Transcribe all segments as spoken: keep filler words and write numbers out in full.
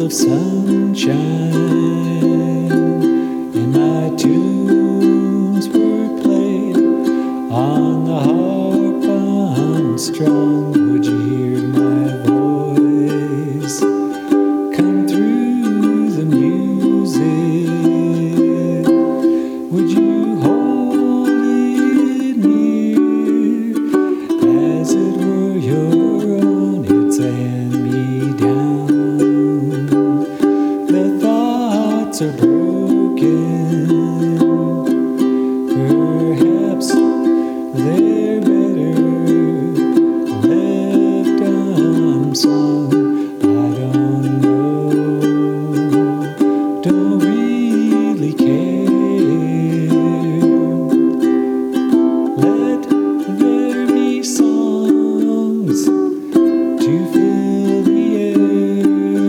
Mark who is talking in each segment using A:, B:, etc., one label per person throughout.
A: of sunshine, and my tunes were played on the harp unstrung. Would you hear my voice come through the music? Would you hold it near as it were your own? It's a hand-me-down. The thoughts are broken. Perhaps they're better left unsung. I don't know. Don't really care. Let there be songs to fill the air.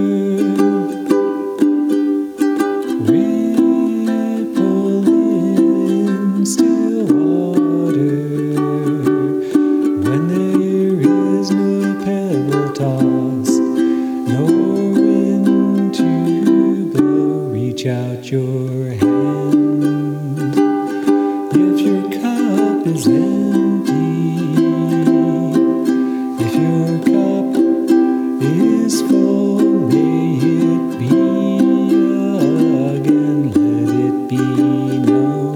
A: Ripple in still water when there is no pebble toss, no wind to blow. Reach out your hand if your cup is empty. If your cup is full, may it be again. Let it be known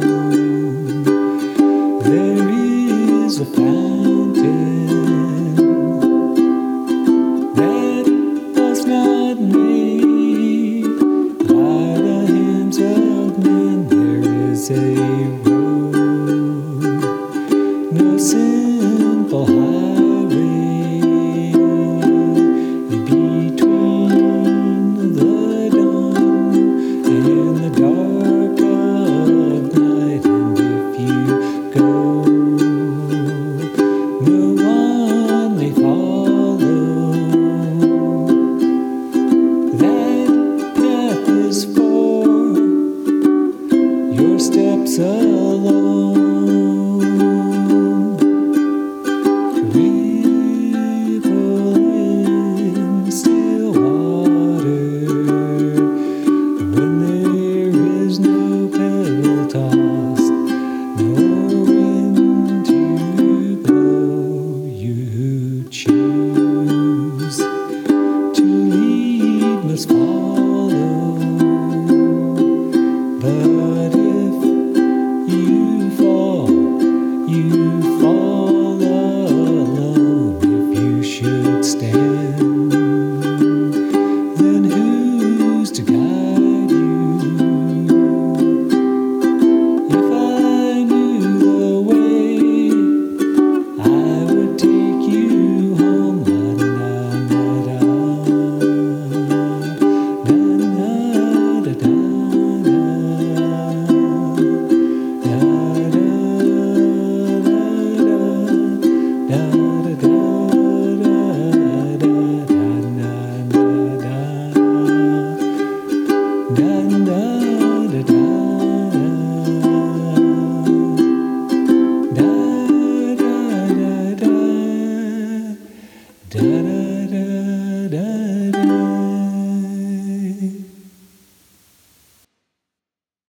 A: there is a fountain that was not made by the hands of men. There is a road, no simple highway between the dawn and the dark of night. And if you go, no one may follow. That path is for your steps alone.